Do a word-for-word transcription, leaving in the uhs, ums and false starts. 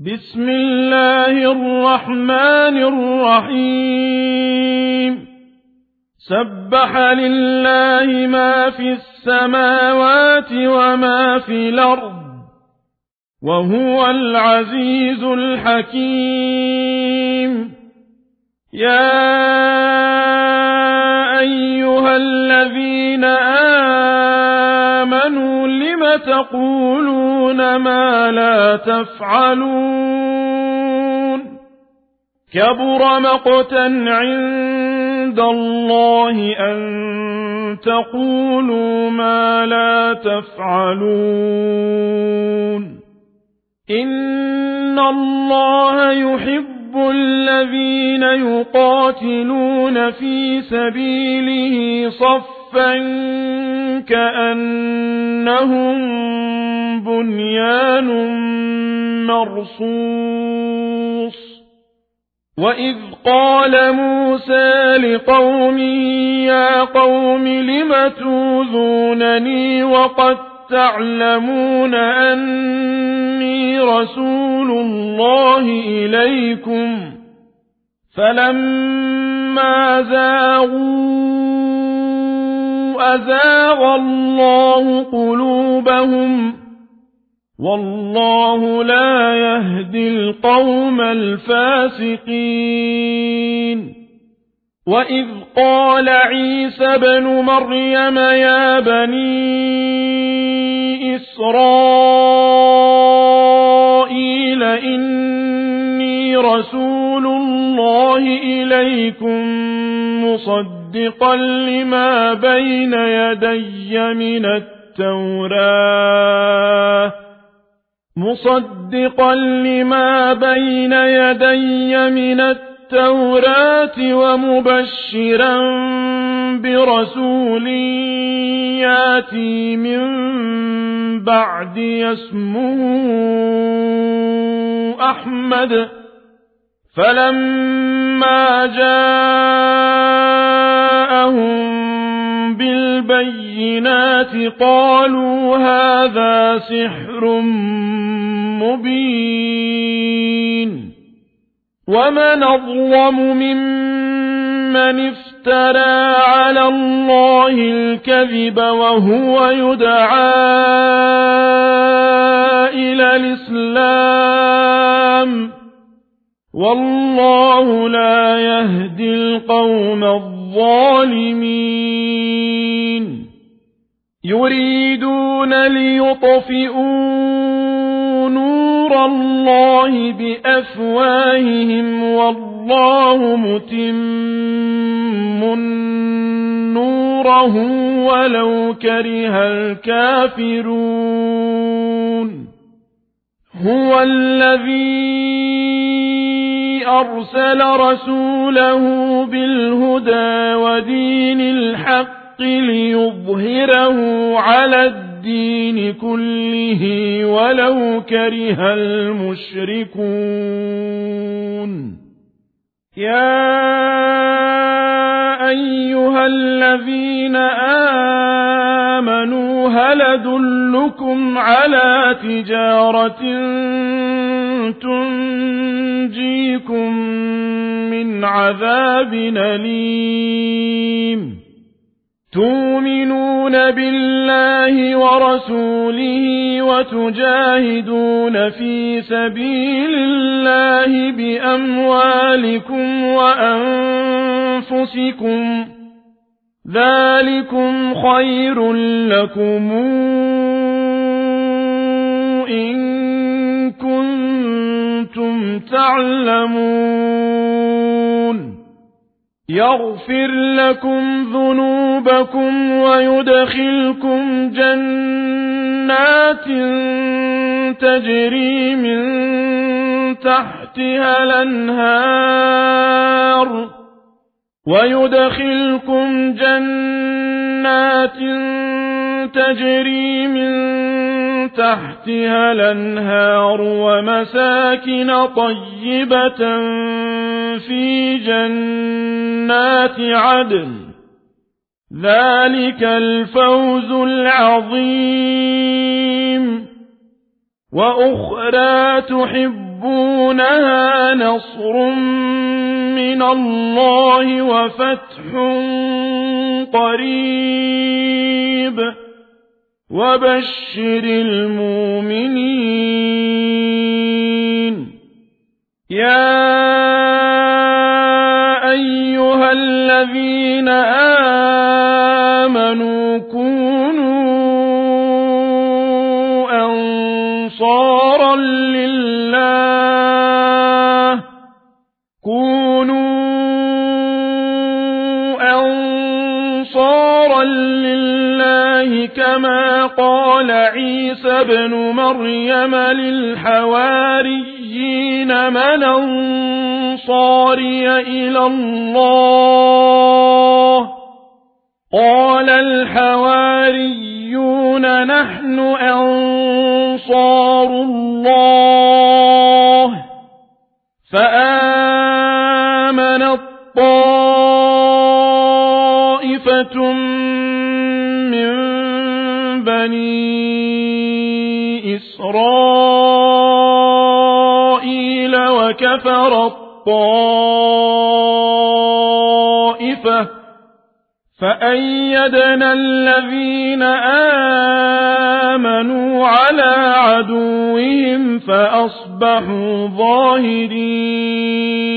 بسم الله الرحمن الرحيم سبح لله ما في السماوات وما في الأرض وهو العزيز الحكيم يا أيها الذين آمنوا لم تقولون ما لا تفعلون كبر مقتا عند الله أن تقولوا ما لا تفعلون إن الله يحب الذين يقاتلون في سبيله صفا كأنهم بنيان مرصوص وإذ قال موسى لقومه يا قوم لم توذونني وقد تعلمون أني رسول الله إليكم فلما زاغوا أزاغ الله قلوبهم والله لا يهدي القوم الفاسقين وإذ قال عيسى بن مريم يا بني إسرائيل إني رسول الله إليكم مصدقا لما بين يدي من التوراة مصدقا لما بين يدي من التوراة ومبشرا برسول ياتي من بعد اسمه أحمد فلما جاءهم بالبينات قالوا هذا سحر مبين ومن أظلم ممن افترى على الله الكذب وهو يدعى إلى الإسلام والله لا يهدي القوم الظالمين يريدون ليطفئوا نور الله بأفواههم والله متم نوره ولو كره الكافرون هو الذي أرسل رسوله بالهدى ودين الحق ليظهره على الدين كله ولو كره المشركون يا أيها الذين آمنوا هل أدلكم على تجارة تنجيكم من عذاب أليم تؤمنون بالله ورسوله وتجاهدون في سبيل الله بأموالكم وأنفسكم ذلكم خير لكم إن كنتم تعلمون يغفر لكم ذنوبكم ويدخلكم جنات تجري من تحتها الأنهار ويدخلكم جنات تجري من تحتها الأنهار ومساكن طيبة في جنات عدن ذلك الفوز العظيم وأخرى تحبونها تحبونها نصر من الله وفتح قريب وبشر المؤمنين يا أيها الذين آمنوا كونوا أنصارا لله كونوا أنصارا لله كما قال عيسى ابن مريم للحواريين من أنصاري إلى الله قال الحواريون نحن أنصار الله فآمنت طائفة من بني إسرائيل وكفرت طائفة فأيدنا الذين آمنوا على عدوهم فأصبحوا ظاهرين